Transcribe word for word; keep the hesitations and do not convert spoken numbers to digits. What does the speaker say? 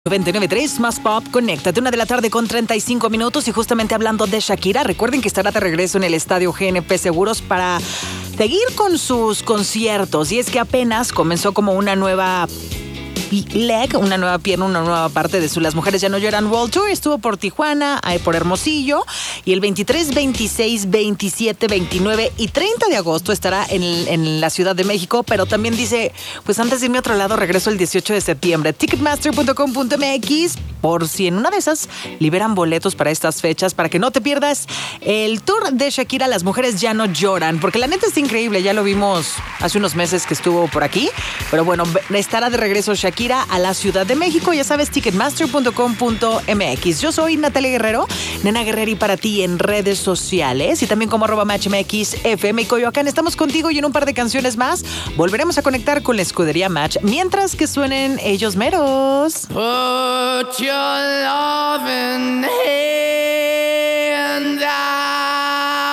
noventa y nueve punto tres más pop, conéctate, una de la tarde con treinta y cinco minutos. Y justamente hablando de Shakira, recuerden que estará de regreso en el estadio G N P Seguros para seguir con sus conciertos. Y es que apenas comenzó como una nueva leg, una nueva pierna, una nueva parte de su Las Mujeres Ya No Lloran World Tour. Estuvo por Tijuana, por Hermosillo, y el veintitrés, veintiséis, veintisiete, veintinueve y treinta de agosto estará en, en la Ciudad de México. Pero también dice, pues antes de irme a otro lado, regreso el dieciocho de septiembre. Ticketmaster punto com punto m x, por si en una de esas liberan boletos para estas fechas, para que no te pierdas el tour de Shakira, Las Mujeres Ya No Lloran, porque la neta está increíble. Ya lo vimos hace unos meses que estuvo por aquí, pero bueno, estará de regreso Shakira a la Ciudad de México. Ya sabes, Ticketmaster punto com punto m x. Yo soy Natalia Guerrero, Nena Guerreri para ti en redes sociales y también como arroba MatchMX F M y Coyoacán. Estamos contigo y en un par de canciones más volveremos a conectar con la escudería Match, mientras que suenen ellos meros. Put your loving